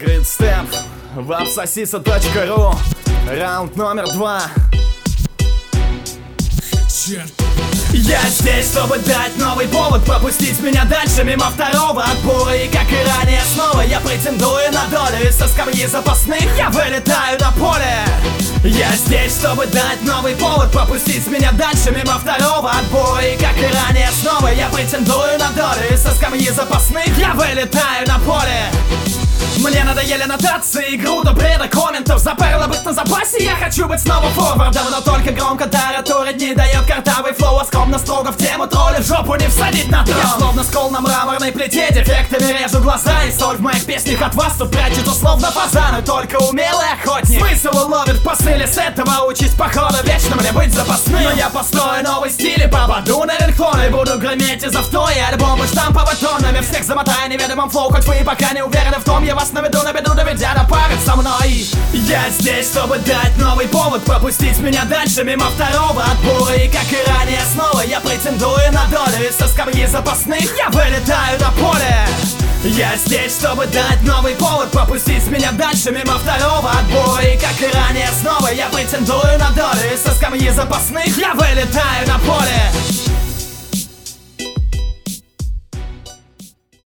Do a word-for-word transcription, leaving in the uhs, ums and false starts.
Гринстемп, вапсосиса точка ру. Раунд номер два. Я здесь, чтобы дать новый повод пропустить меня дальше мимо второго отбора. И как и ранее снова я претендую на долю. И со скамьи запасных я вылетаю на поле. Я здесь, чтобы дать новый повод пропустить меня дальше мимо второго отбора. И как и ранее снова я претендую на долю. И со скамьи запасных я вылетаю на поле. Мне надоели нотации и груда бреда комментов. Заперло быть на запасе, я хочу быть снова форвардом. Но только громко тараторить не дает картавый флоу. А скромно строго в тему тролли в жопу не всадить на трон. Я словно скол на мраморной плите, дефектами режу глаза. И соль в моих песнях от вас тут прячет условно фазаны. Только умелый охотник смысл уловит в посыле. С этого учить походу вечно мне быть запасным. Но я построю новый стиль и попаду на рингтон. И буду греметь из авто и альбомы штамповать тоннами. Всех замотая неведомым флоу, хоть вы и пока не уверены в том. Я вас наведу на беду, доведя до пары со мной. Я здесь, чтобы дать новый повод пропустить меня дальше мимо второго отбора. И как и ранее снова я претендую на долю. И со скамьи запасных я вылетаю на поле. Я здесь, чтобы дать новый повод пропустить меня дальше мимо второго отбора. И как и ранее снова я претендую на долю. И со скамьи запасных я вылетаю на поле.